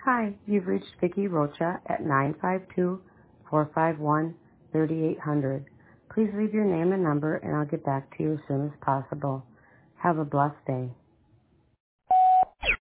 Hi, you've reached Vicki Rocha at 952-451-3800. Please leave your name and number and I'll get back to you as soon as possible. Have a blessed day.